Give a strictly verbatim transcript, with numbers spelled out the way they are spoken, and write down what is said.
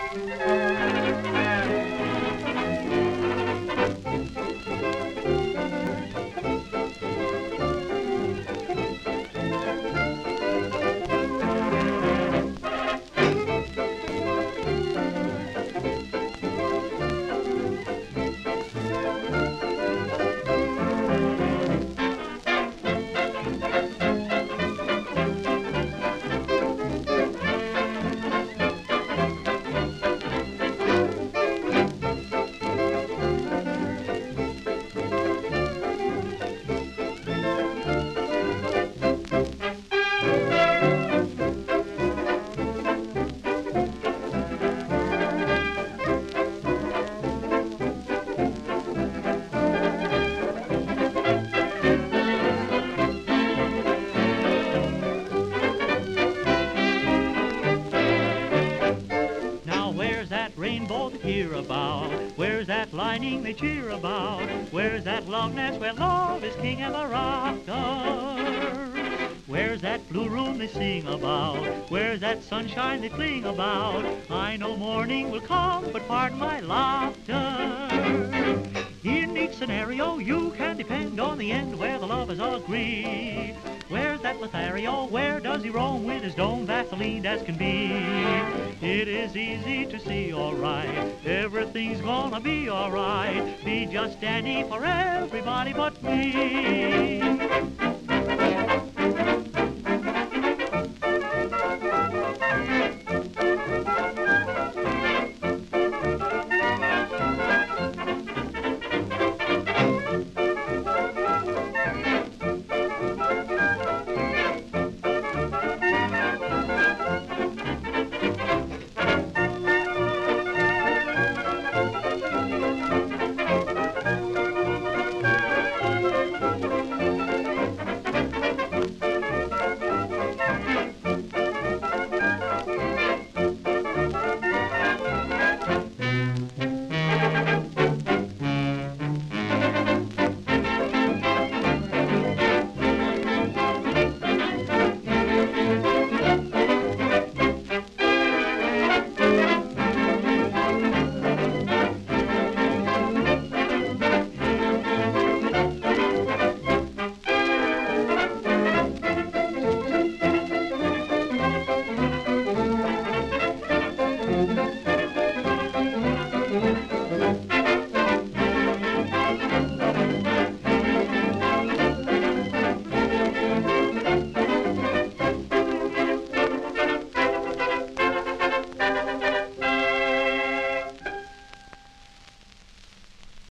Rainbow they hear about? Where's that lining they cheer about? Where's that love nest where love is king ever after? Where's that blue room they sing about? Where's that sunshine they fling about? I know morning will come, but pardon my laughter. In each scenario you can depend on the end where the lovers agree. Where's that Lothario? Where does he roam with his dome Vaseline as can be? It is easy to see, alright, everything's gonna be alright. Be just Danny for everybody but me.